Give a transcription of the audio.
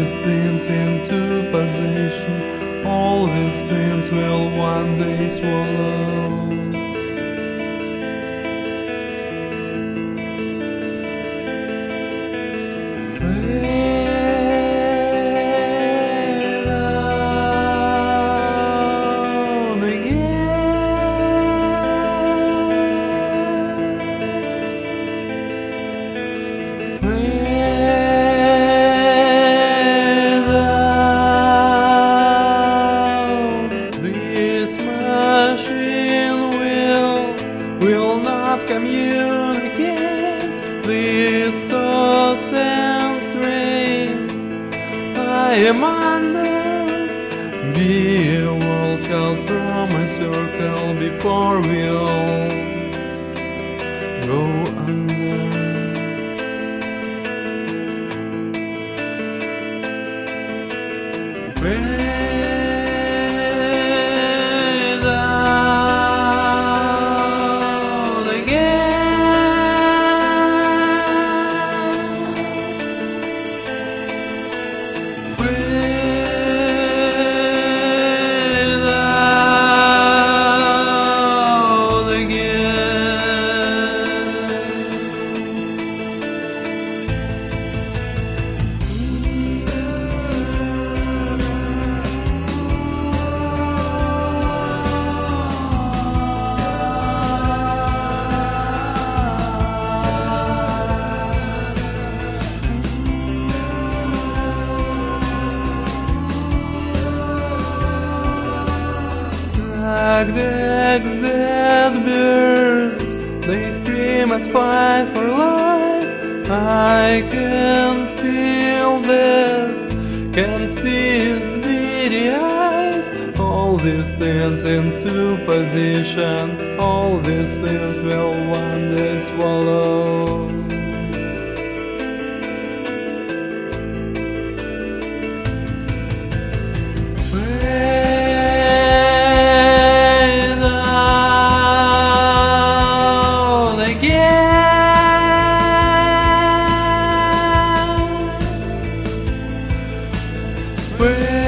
these things into position, all these things will one day swallow. Fade down again. Fade down. This machine will not communicate. These thoughts and dreams I am under. Be a world child from a circle before we all go under. Fade out again. Fade out like the exit birds, they scream as fight for life. I can feel this, can see its beady eyes. All these things into position, all these things will one day swallow. Fade